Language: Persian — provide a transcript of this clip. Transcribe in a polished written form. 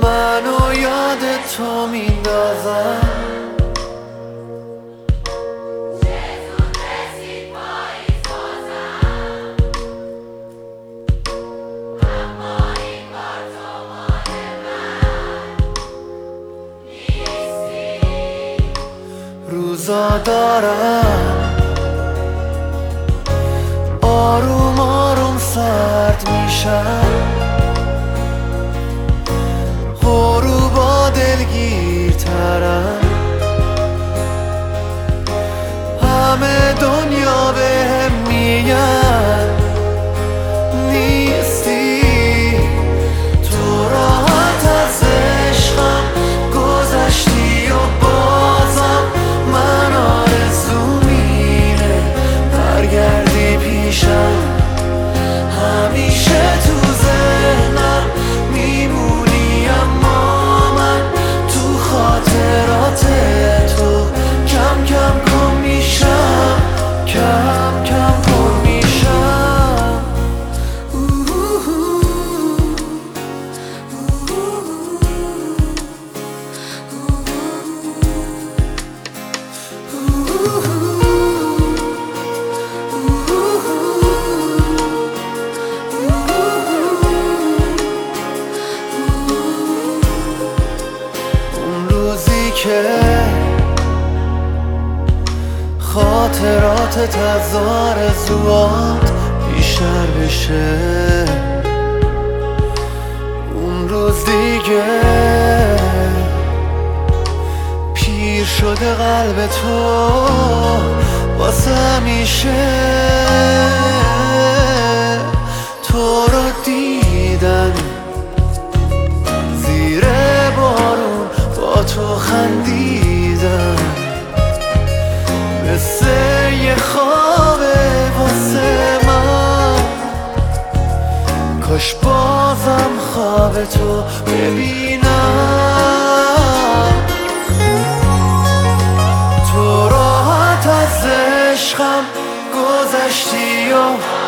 منو یاد تو میندازم. روزا دارم آروم آروم سرد میشم، غروبا دلگیرترم، همه دنیا بهم میگن نیستی، تو راحت از عشقم گذشتی و بازم من آرزوم اینه برگردی پیشم، همیشه تو ذهنم میمونی اما من تو خاطرات تو کم کم گم میشم، کم کم گم میشم. اون روزی که خاطراتت از آرزوات بیشتر بشه، اون روز دیگه پیر شده قلب تو واسه همیشه، تو رو دیدن زیر بارون با تو خندیدم، مثل یه خوابه واسه من، کاش بازم خواب تو ببینم، تو راحت از عشقم گذشتی و